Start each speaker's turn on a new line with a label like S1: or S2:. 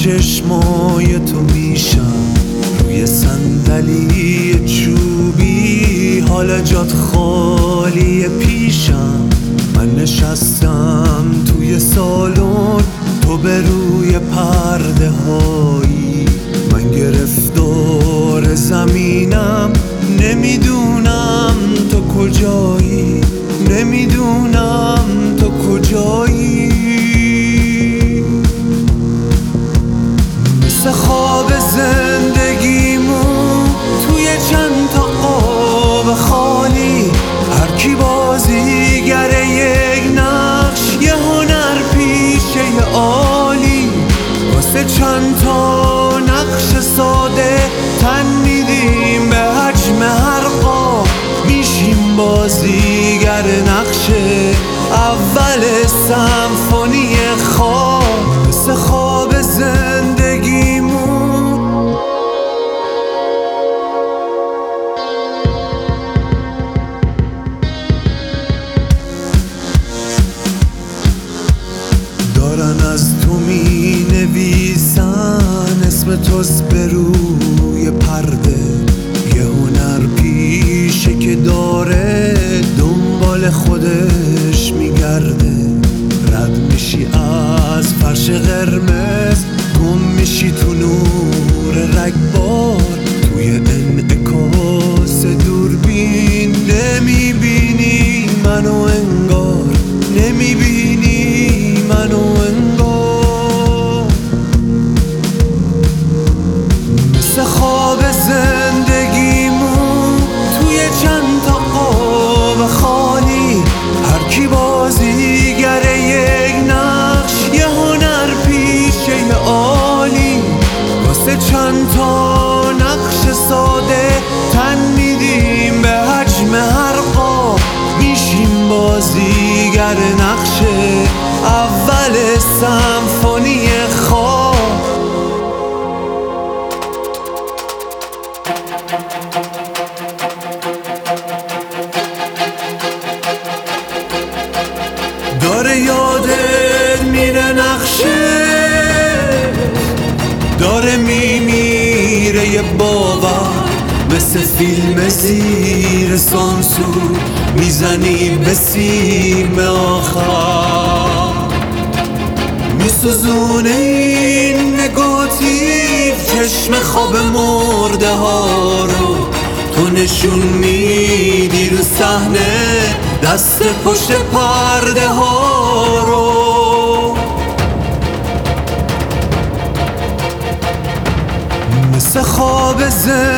S1: چشمای تو میشم روی صندلی چوبی، حالا جات خالی پیشم. من نشستم توی سالن، تو به روی پرده هایی. من گرفتار زمینم، نمیدونم تو کجایی، نمیدونم تو کجایی. مثل خواب زندگیمون توی چند تا قاب خالی، هر کی بازیگره یک نقش، یه هنر پیشه عالی. واسه چند تا نقش ساده تن میدیم به حجم هر قاب، میشیم بازیگر نقش اول سمفونی خواب. مثل خواب زندگیمون دارن از تو می نویسن اسم توست به روی پرده. یه هنر پیشه که داره دنبال خودش میگرده. رد میشی از فرش قرمز، گم میشی تو نور رگبار. توی انعکاس دوربین نمیبینی منو انگار، نمیبینی منو انگار. مثل خواب زندگیمون توی چند تا قاب خالی، هر کی بازیگره یک نقش، یه هنر پیشه عالی. واسه چند تا نقش ساده تن میدیم به حجم هر قاب، میشیم بازیگر نقش اول سمفونی خواب. داره یادت میره نقشه، داره میمیره یه باور. مثل فیلم زیر سانسور میزنی به سیم آخر، میسوزونه این نگاتیو چشم خواب مرده ها رو. تو نشون میدی رو صحنه دست پشت پرده ها رو. مثل خواب